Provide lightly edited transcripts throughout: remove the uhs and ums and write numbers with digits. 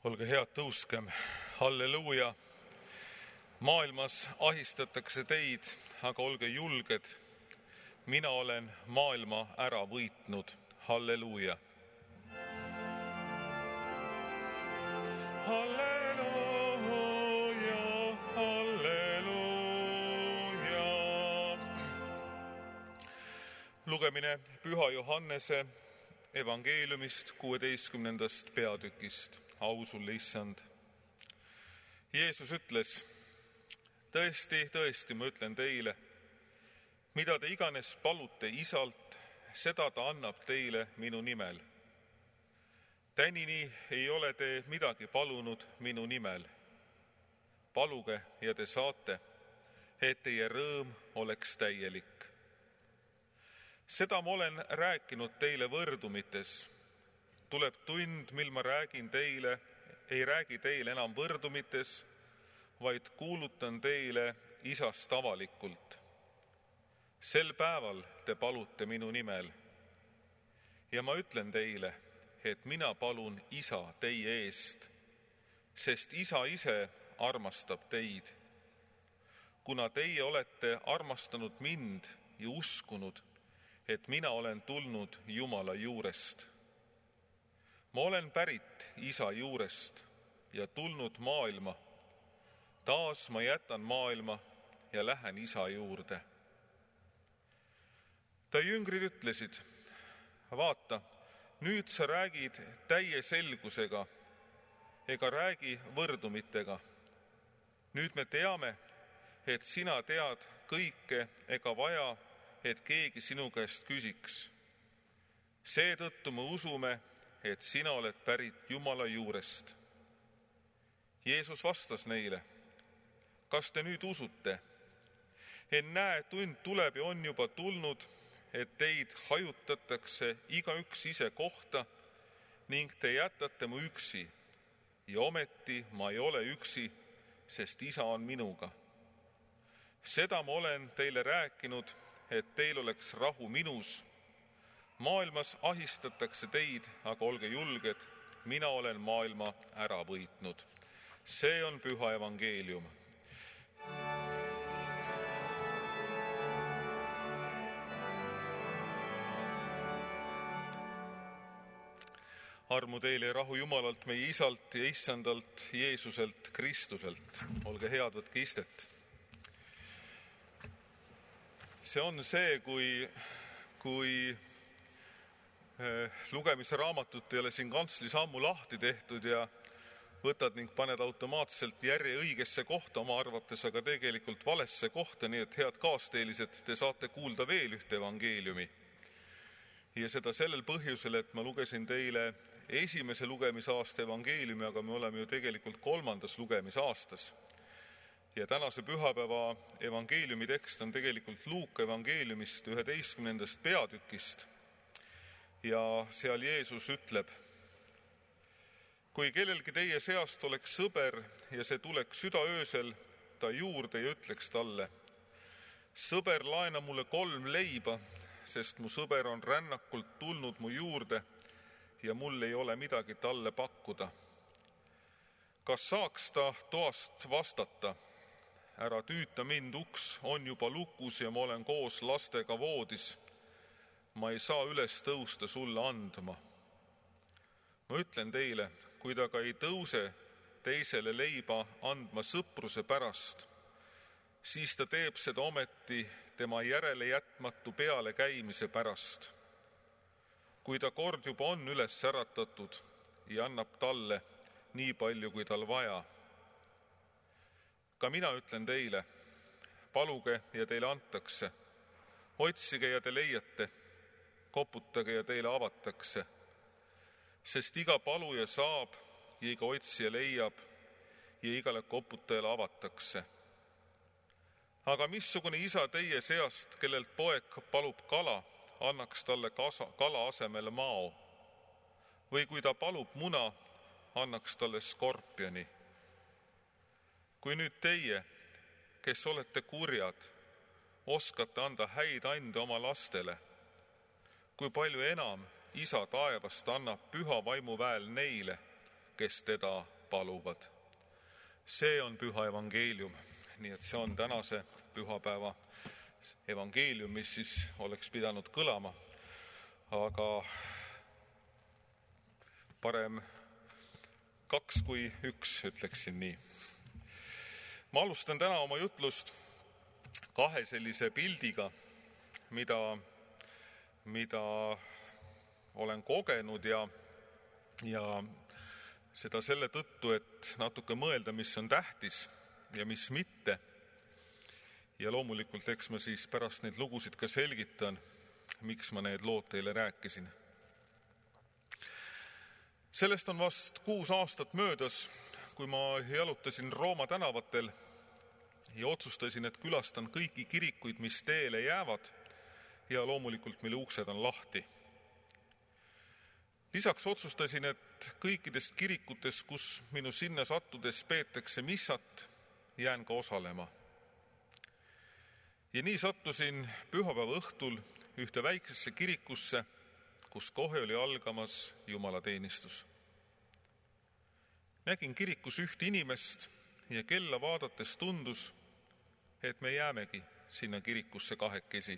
Olge head, tõuskem. Halleluuja. Maailmas ahistatakse teid, aga olge julged. Mina olen maailma ära võitnud. Halleluuja. Halleluuja, halleluuja. Lugemine Püha Johannese evangeeliumist 16. peatükist. Au sulle, Issand. Jeesus ütles, tõesti, tõesti, ma ütlen teile, mida te iganes palute Isalt, seda ta annab teile minu nimel. Tänini ei ole te midagi palunud minu nimel. Paluge ja te saate, et teie rõõm oleks täielik. Seda ma olen rääkinud teile võrdumites. Tuleb tund, mil ma ei räägi teile enam võrdumites, vaid kuulutan teile Isast avalikult. Sel päeval te palute minu nimel. Ja ma ütlen teile, et mina palun Isa teie eest, sest Isa ise armastab teid. Kuna teie olete armastanud mind ja uskunud, et mina olen tulnud Jumala juurest. Ma olen pärit Isa juurest ja tulnud maailma. Taas ma jätan maailma ja lähen Isa juurde. Ta jüngrid ütlesid, vaata, nüüd sa räägid täie selgusega ega räägi võrdumitega. Nüüd me teame, et sina tead kõike ega vaja, et keegi sinu käest küsiks. Seetõttu me usume, et sina oled pärit Jumala juurest. Jeesus vastas neile, kas te nüüd usute? Näe, tund tuleb ja on juba tulnud, et teid hajutatakse igaüks ise kohta ning te jätate mu üksi. Ja ometi ma ei ole üksi, sest Isa on minuga. Seda ma olen teile rääkinud, et teil oleks rahu minus. Maailmas ahistatakse teid, aga olge julged, mina olen maailma ära võitnud. See on püha evangeelium. Armu teile ja rahu Jumalalt, meie Isalt ja Issandalt, Jeesuselt, Kristuselt. Olge head, võtke istet. See on see, kui lugemise raamatut ei ole siin kantslis ammu lahti tehtud ja võtad ning paned automaatselt järje õigesse kohta oma arvates, aga tegelikult valesse kohta, nii et head kaasteelised, te saate kuulda veel ühte evangeeliumi. Ja seda sellel põhjusel, et ma lugesin teile esimese lugemisaasta evangeeliumi, aga me oleme ju tegelikult 3. lugemisaastas. Ja tänase pühapäeva evangeeliumi tekst on tegelikult Luuka evangeeliumist 11. peatükist. Ja seal Jeesus ütleb, kui kellelgi teie seast oleks sõber ja see tuleks südaöösel ta juurde ja ütleks talle, sõber, laena mulle 3 leiba, sest mu sõber on rännakult tulnud mu juurde ja mul ei ole midagi talle pakkuda. Kas saaks ta toast vastata, ära tüüta mind, uks on juba lukus ja ma olen koos lastega voodis. Ma ei saa üles tõusta sulle andma. Ma ütlen teile, kui ta ka ei tõuse teisele leiba andma sõpruse pärast, siis ta teeb seda ometi tema järele jätmatu peale käimise pärast. Kui ta kord juba on üles äratatud ja annab talle nii palju, kui tal vaja. Ka mina ütlen teile, paluge ja teile antakse, otsige ja te leiate, koputage ja teile avatakse, sest iga paluja saab ja iga otsija leiab ja igale koputajale avatakse. Aga missugune isa teie seast, kellelt poeg palub kala, annaks talle kala asemel mao? Või kui ta palub muna, annaks talle skorpioni? Kui nüüd teie, kes olete kurjad, oskate anda häid ande oma lastele, kui palju enam Isa taevast annab püha vaimu väel neile, kes teda paluvad. See on püha evangeelium. Nii et see on tänase pühapäeva evangeelium, mis siis oleks pidanud kõlama. Aga parem 2 kui 1, ütleksin nii. Ma alustan täna oma jutlust 2 sellise pildiga, mida olen kogenud ja seda selle tõttu, et natuke mõelda, mis on tähtis ja mis mitte. Ja loomulikult eks ma siis pärast neid lugusid ka selgitan, miks ma need lood teile rääkisin. Sellest on vast 6 aastat möödas, kui ma jalutasin Rooma tänavatel ja otsustasin, et külastan kõiki kirikuid, mis teele jäävad ja loomulikult mille uksed on lahti. Lisaks otsustasin, et kõikidest kirikutest, kus minu sinna sattudes peetakse missat, jään ka osalema. Ja nii sattusin pühapäeva õhtul ühte väiksesse kirikusse, kus kohe oli algamas jumalateenistus. Nägin kirikus üht inimest ja kella vaadates tundus, et me jäämegi sinna kirikusse 2.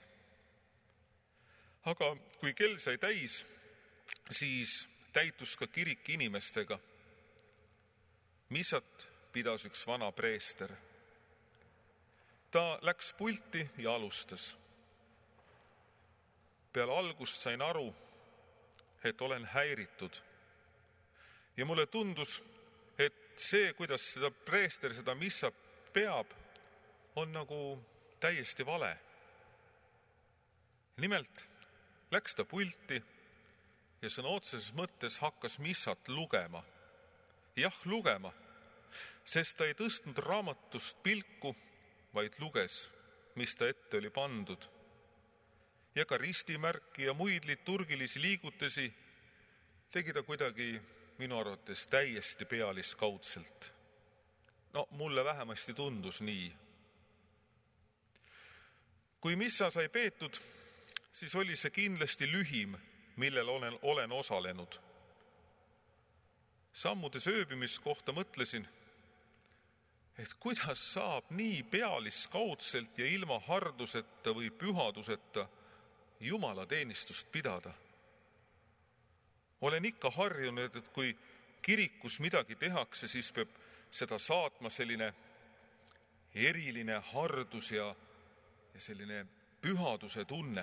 Aga kui kell sai täis, siis täitus ka kirik inimestega. Missat pidas üks vana preester. Ta läks pulti ja alustas. Peale algust sain aru, et olen häiritud. Ja mulle tundus, et see, kuidas seda preester seda missat peab, on nagu täiesti vale. Nimelt läks ta pulti ja sõna otseses mõttes hakkas missat lugema. Jah, lugema, sest ta ei tõstnud raamatust pilku, vaid luges, mis ta ette oli pandud. Ja ka ristimärki ja muid liturgilisi liigutusi tegi ta kuidagi minu arvates täiesti pealiskaudselt. No, mulle vähemasti tundus nii. Kui missa sai peetud, siis oli see kindlasti lühim, millel olen osalenud. Sammudes ööbimiskohta mõtlesin, et kuidas saab nii pealiskaudselt ja ilma harduseta või pühaduseta jumalateenistust pidada. Olen ikka harjunud, et kui kirikus midagi tehakse, siis peab seda saatma selline eriline hardus ja selline pühaduse tunne.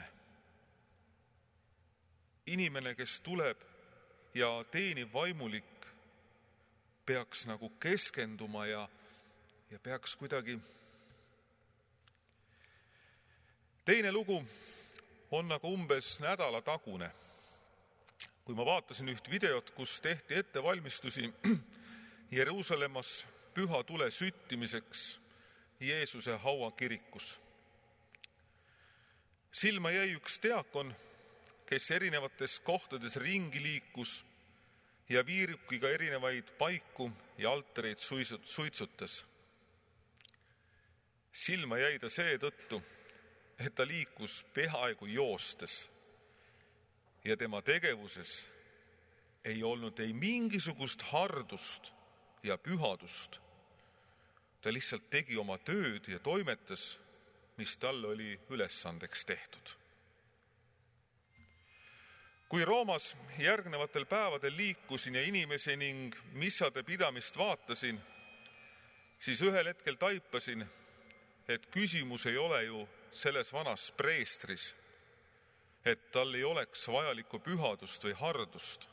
Inimene, kes tuleb ja teenib vaimulik, peaks nagu keskenduma ja peaks kuidagi. Teine lugu on nagu umbes nädala tagune, kui ma vaatasin üht videot, kus tehti ettevalmistusi Jeruusalemmas püha tule süttimiseks Jeesuse hauakirikus. Silma jäi üks diakon, kes erinevates kohtades ringi liikus ja viirukiga erinevaid paiku ja altareid suitsutas. Silma jäi ta seetõttu, et ta liikus peaaegu joostes ja tema tegevuses ei olnud ei mingisugust hardust ja pühadust. Ta lihtsalt tegi oma tööd ja toimetas, mis talle oli ülesandeks tehtud. Kui Roomas järgnevatel päevadel liikusin ja inimesi ning missade pidamist vaatasin, siis ühel hetkel taipasin, et küsimus ei ole ju selles vanas preestris, et tal ei oleks vajalikku pühadust või hardust.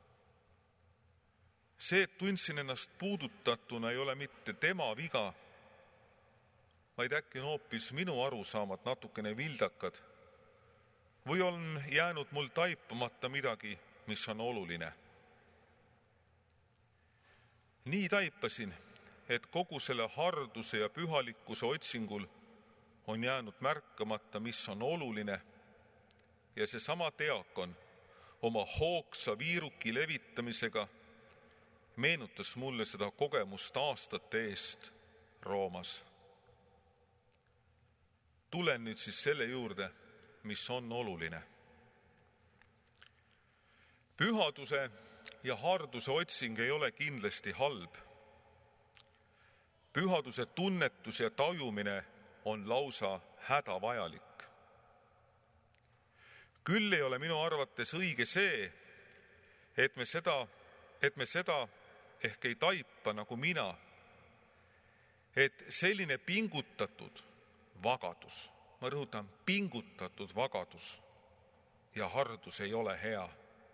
See, et tundsin ennast puudutatuna, ei ole mitte tema viga, vaid äkki on hoopis minu arusaamad natukene vildakad või on jäänud mul taipamata midagi, mis on oluline. Nii taipasin, et kogu selle harduse ja pühalikkuse otsingul on jäänud märkamata, mis on oluline, ja seesama diakon oma hoogsa viiruki levitamisega meenutas mulle seda kogemust aastate eest Roomas. Tulen nüüd siis selle juurde, mis on oluline. Pühaduse ja harduse otsing ei ole kindlasti halb. Pühaduse tunnetus ja tajumine on lausa hädavajalik. Küll ei ole minu arvates õige see, et me seda ehk ei taipa nagu mina, et selline pingutatud vagadus, ma rõhutan, pingutatud vagadus ja hardus ei ole hea.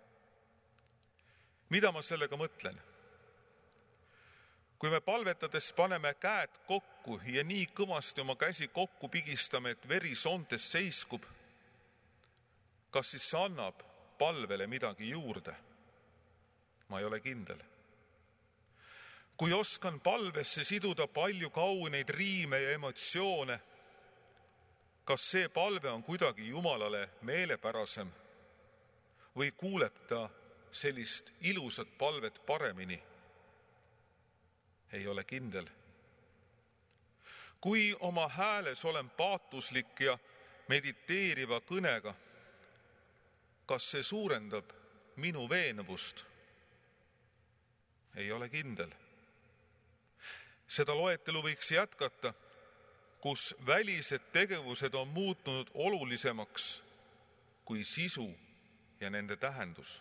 Mida ma sellega mõtlen? Kui me palvetades paneme käed kokku ja nii kõvasti oma käsi kokku pigistame, et veri soontes seiskub, kas siis see annab palvele midagi juurde? Ma ei ole kindel. Kui oskan palvesse siduda palju kauneid riime ja emotsioone, kas see palve on kuidagi Jumalale meelepärasem või kuuleb ta sellist ilusat palvet paremini? Ei ole kindel. Kui oma hääles olen paatuslik ja mediteeriva kõnega, kas see suurendab minu veenvust? Ei ole kindel. Seda loetelu võiks jätkata, kus välised tegevused on muutunud olulisemaks kui sisu ja nende tähendus.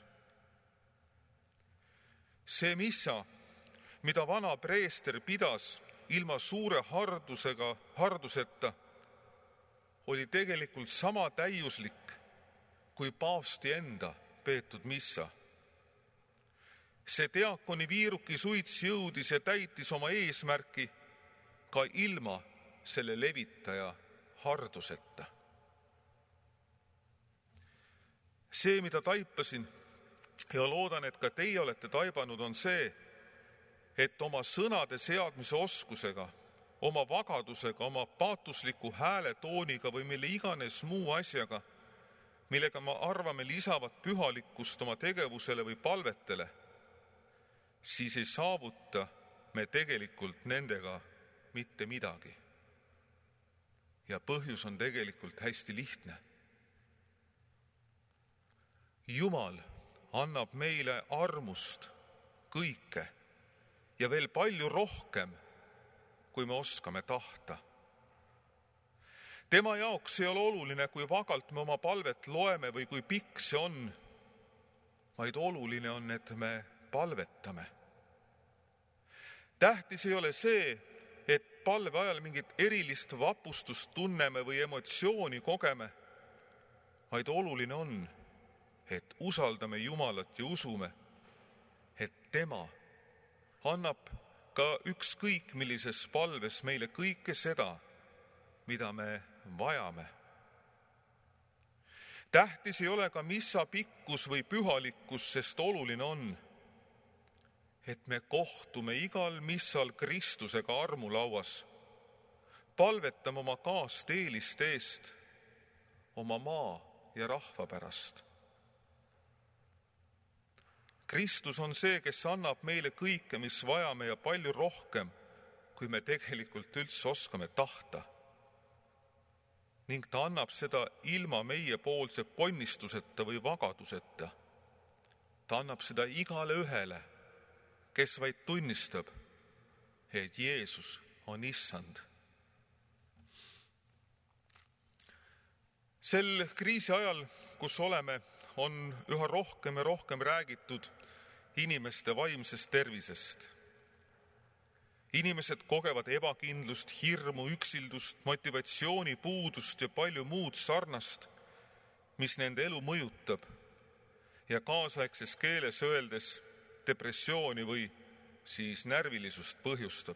See missa, mida vana preester pidas ilma suure harduseta, oli tegelikult sama täiuslik kui paavsti enda peetud missa. See diakoni viiruki suits jõudis ja täitis oma eesmärki ka ilma selle levitaja harduseta. See, mida taipasin ja loodan, et ka teie olete taibanud, on see, et oma sõnade seadmise oskusega, oma vagadusega, oma paatusliku hääletooniga või mille iganes muu asjaga, millega me arvame lisavat pühalikkust oma tegevusele või palvetele, siis ei saavuta me tegelikult nendega mitte midagi. Ja põhjus on tegelikult hästi lihtne. Jumal annab meile armust kõike ja veel palju rohkem, kui me oskame tahta. Tema jaoks ei ole oluline, kui vagalt me oma palvet loeme või kui pikk see on, vaid oluline on, et me palvetame. Tähtis ei ole see, et palve ajal mingit erilist vapustust tunneme või emotsiooni kogeme, vaid oluline on, et usaldame Jumalat ja usume, et tema annab ka ükskõik millises palves meile kõike seda, mida me vajame. Tähtis ei ole ka missa pikkus või pühalikkus, sest oluline on, et me kohtume igal missal Kristusega armulauas, palvetame oma kaasteeliste eest, oma maa ja rahva pärast. Kristus on see, kes annab meile kõike, mis vajame ja palju rohkem, kui me tegelikult üldse oskame tahta. Ning ta annab seda ilma meiepoolse ponnistuseta või vagaduseta. Ta annab seda igale ühele, kes vaid tunnistab, et Jeesus on issand. Sel kriisi ajal, kus oleme, on üha rohkem ja rohkem räägitud inimeste vaimsest tervisest. Inimesed kogevad ebakindlust, hirmu, üksildust, motivatsiooni puudust ja palju muud sarnast, mis nende elu mõjutab ja kaasaegses keeles öeldes depressiooni või siis närvilisust põhjustab.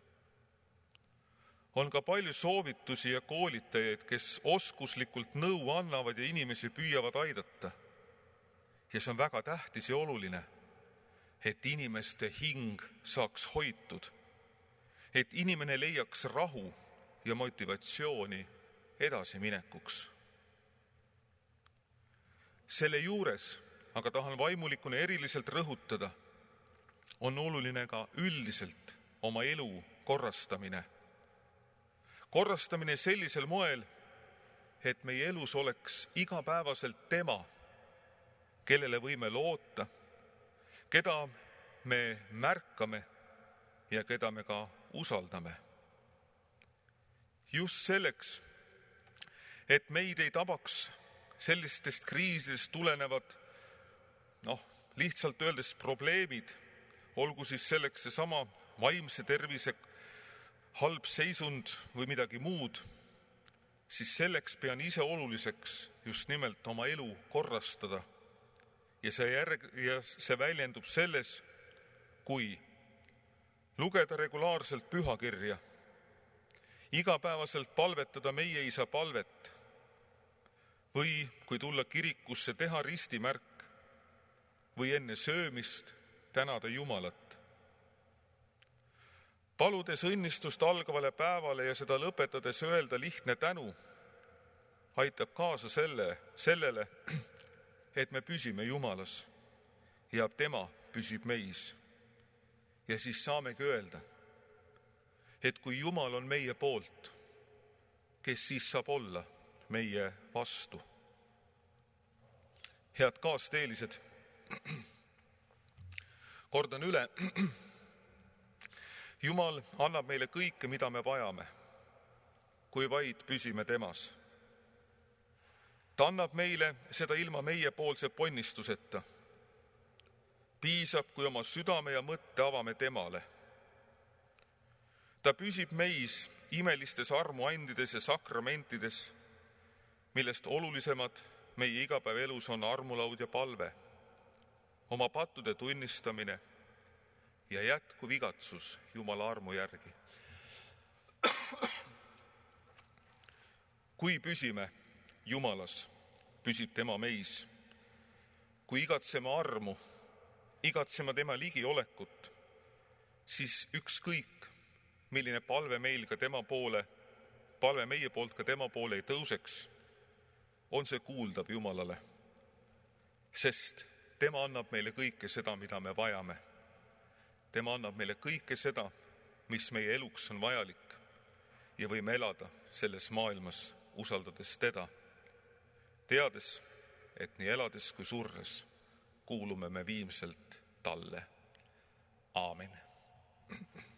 On ka palju soovitusi ja koolitajaid, kes oskuslikult nõu annavad ja inimesi püüavad aidata. Ja see on väga tähtis ja oluline, et inimeste hing saaks hoitud, et inimene leiaks rahu ja motivatsiooni edasiminekuks. Selle juures aga tahan vaimulikuna eriliselt rõhutada, on oluline ka üldiselt oma elu korrastamine. Korrastamine sellisel moel, et meie elus oleks igapäevaselt tema, kellele võime loota, keda me märkame ja keda me ka usaldame. Just selleks, et meid ei tabaks sellistest kriisidest tulenevad, lihtsalt öeldes probleemid, olgu siis selleks seesama vaimse tervise halb seisund või midagi muud, siis selleks pean ise oluliseks just nimelt oma elu korrastada. Ja see väljendub selles, kui lugeda regulaarselt pühakirja, igapäevaselt palvetada meie isa palvet või kui tulla kirikusse teha ristimärk või enne söömist tänada Jumalat. Paludes õnnistust algavale päevale ja seda lõpetades öelda lihtne tänu, aitab kaasa sellele, et me püsime Jumalas ja tema püsib meis. Ja siis saamegi öelda, et kui Jumal on meie poolt, kes siis saab olla meie vastu. Head kaasteelised, kordan üle, Jumal annab meile kõike, mida me vajame, kui vaid püsime temas. Ta annab meile seda ilma meiepoolse ponnistuseta. Piisab, kui oma südame ja mõtte avame temale. Ta püsib meis imelistes armuandides ja sakramentides, millest olulisemad meie igapäevaelus on armulaud ja palve, oma pattude tunnistamine ja jätkuv igatsus Jumala armu järgi. Kui püsime Jumalas, püsib tema meis. Kui igatseme armu, igatseme tema ligiolekut, siis ükskõik, milline palve meil ka tema poole, palve meie poolt ka tema poole ei tõuseks, on see kuuldav Jumalale, sest tema annab meile kõike seda, mida me vajame. Tema annab meile kõike seda, mis meie eluks on vajalik ja võime elada selles maailmas, usaldades teda, teades, et nii elades kui surres kuulume me viimselt talle. Aamen.